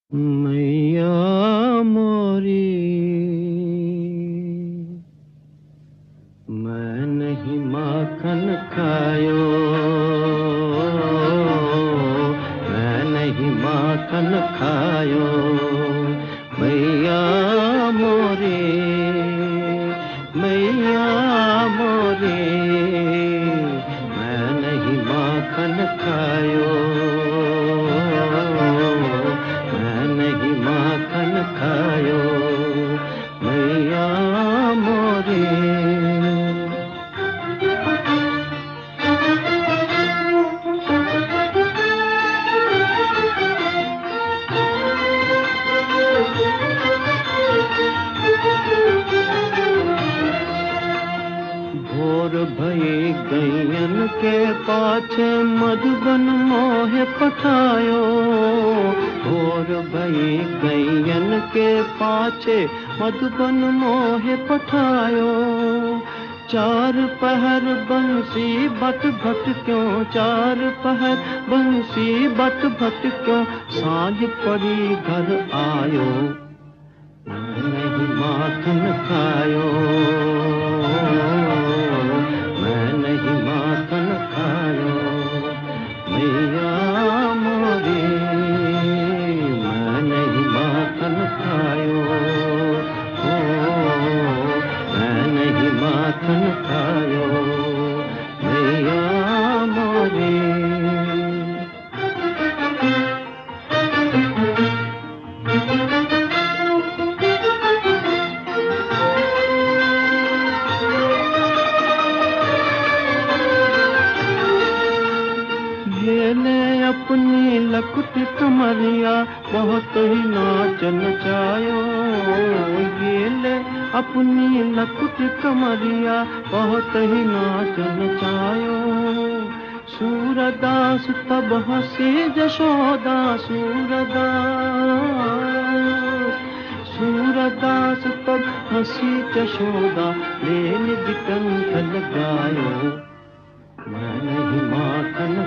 मैया मोरी मैं नहीं माखन खायो, मैं नहीं माखन खायो। मैया मोरी, मैया मोरी मैं नहीं माखन खायो, मैं नहीं माखन खायो। मैया मोरी भोर भई गैयन के पाछे मधुबन मोहे पठायो। भोर भई गैयन के पाछे मधुबन मोहे पठायो। चार पहर बंसी बट भट क्यों, चार पहर बंसी बट भट क्यों, सांझ पड़ी घर आयो। मैं नहीं माखन खायो, मैं नहीं माखन खायो। मैया मोरी मैं नहीं माखन खायो, मैं नहीं माखन खायो। मैया मोरी ये ले अपनी लकुट कमरिया बहुत ही नाच नचायो। ये ले अपनी लकुट कमरिया बहुत ही नाच नचायो। सूरदास तब हंसी जशोदा, सूरदास तब हंसी जशोदा, ले निज कंठ लगायो। मैं नहीं माखन